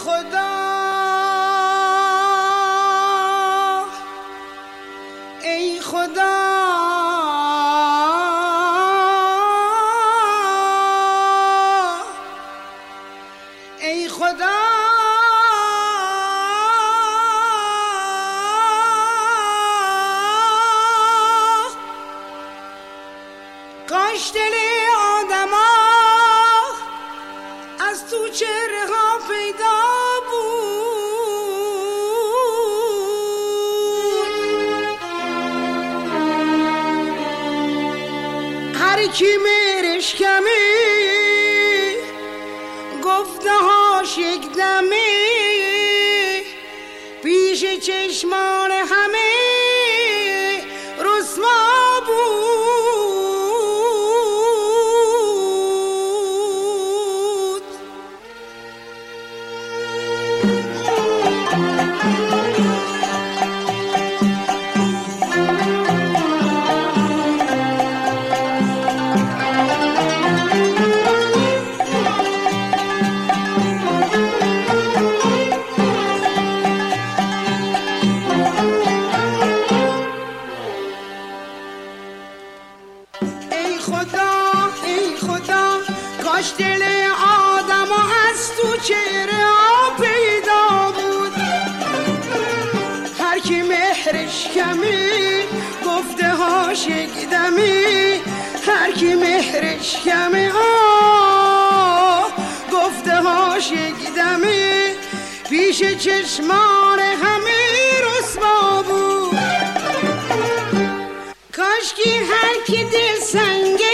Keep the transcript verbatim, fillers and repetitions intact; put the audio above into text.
خدا ای خدا ای خدا کاش دل آدما از تو چهره ها پیدا بود. هر کی میرش کمی گفته هاش یک دمی پیش چشمان همه رسوا بود. ای خدا ای خدا کاش دل آدم از تو چهره ها پیدا بود. هر کی مهرش کمی گفته هاش یک دمی هر کی مهرش کمی آه گفته هاش یک دمی پیش چشمان همه رسوا بود. کاش کی هر کی دل سنگه